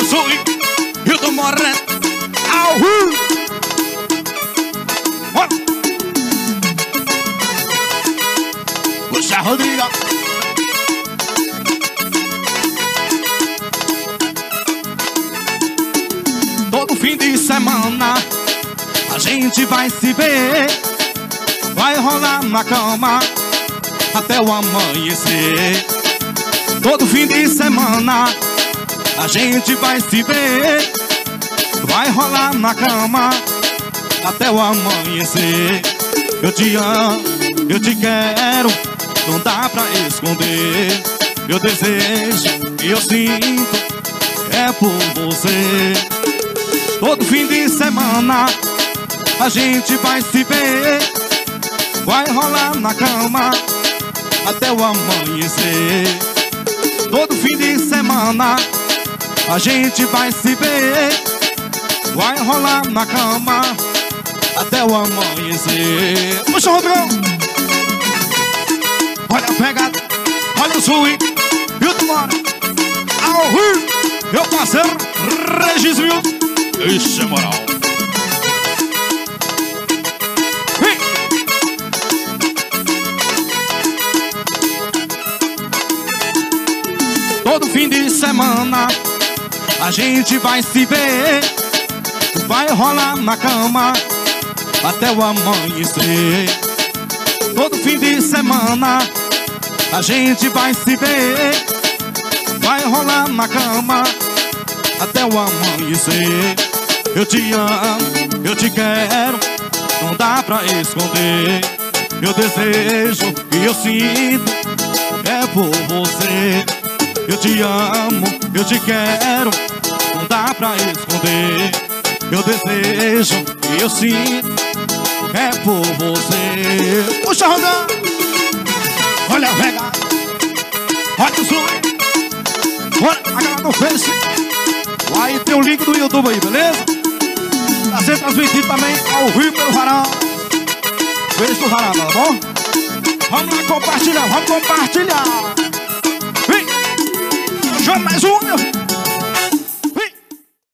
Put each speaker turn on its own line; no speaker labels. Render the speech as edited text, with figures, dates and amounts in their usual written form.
olha só, eu tô morrendo. Au! Puxa, Rodrigo. Todo fim de semana a gente vai se ver, vai rolar na cama até o amanhecer. Todo fim de semana a gente vai se ver, vai rolar na cama até o amanhecer. Eu te amo, eu te quero, não dá pra esconder. Meu desejo e eu sinto é por você. Todo fim de semana a gente vai se ver, vai rolar na cama até o amanhecer. Todo fim de semana a gente vai se ver, vai rolar na cama até o amanhecer. Puxa, Rodrigão. Olha a pegada, olha o swing, e o tomara. Ao Rio, meu parceiro Regis Milton. Isso é moral. Vem. Todo fim de semana a gente vai se ver, vai rolar na cama até o amanhecer. Todo fim de semana a gente vai se ver, vai rolar na cama até o amanhecer. Eu te amo, eu te quero, não dá pra esconder. Meu desejo e eu sinto é por você. Eu te amo, eu te quero, não dá pra esconder. Meu desejo e eu sinto é por você. Puxa, Rodão. Olha a pegada, olha o som. Olha a galera do Face. Aí tem o link do YouTube aí, beleza? Tá sendo transmitido também ao vivo pelo Varal. Beijo do Varal, tá bom? Vamos lá compartilhar, vamos compartilhar. Vem! Chama mais um, meu.